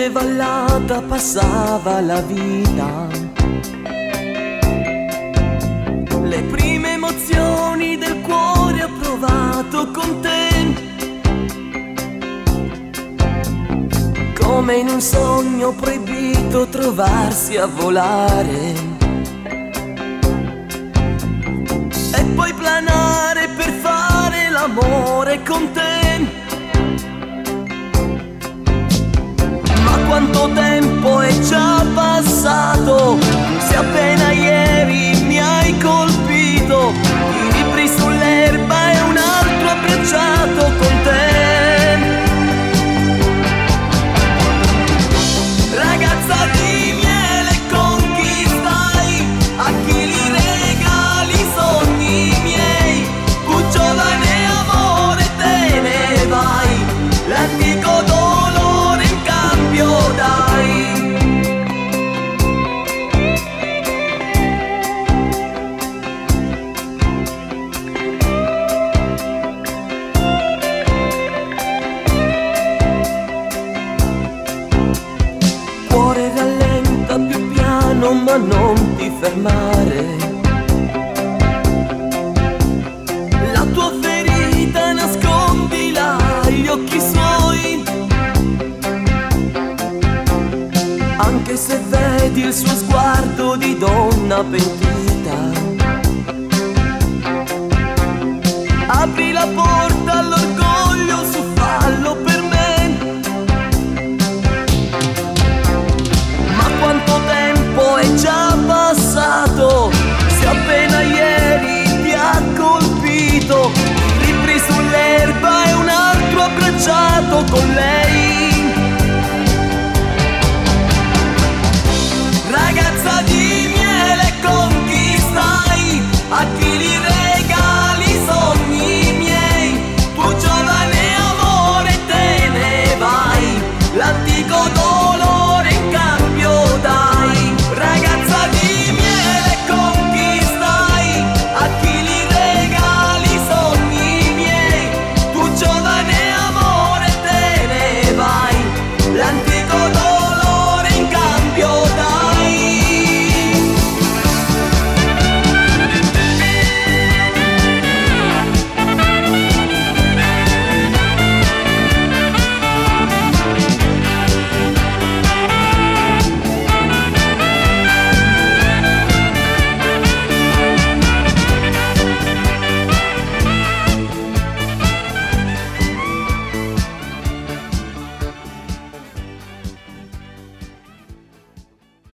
come vallata passava la vita. Le prime emozioni del cuore ho provato con te, come in un sogno proibito trovarsi a volare e poi planare per fare l'amore con te. Ma quanto tempo è già passato, se appena ieri mi hai colpito, i libri sull'erba e un altro abbracciato con te. Ragazza di miele conquistai, a chi li regali i sogni miei, tu giovane amore te ne vai, l'antico dolore in cambio dai. Cuore rallenta più piano ma non ti fermare, la tua ferita nascondila agli occhi suoi, anche se vedi il suo sguardo di donna pentita. Apri la porta all'orgoglio, su fallo per me. Ma quanto tempo è già passato,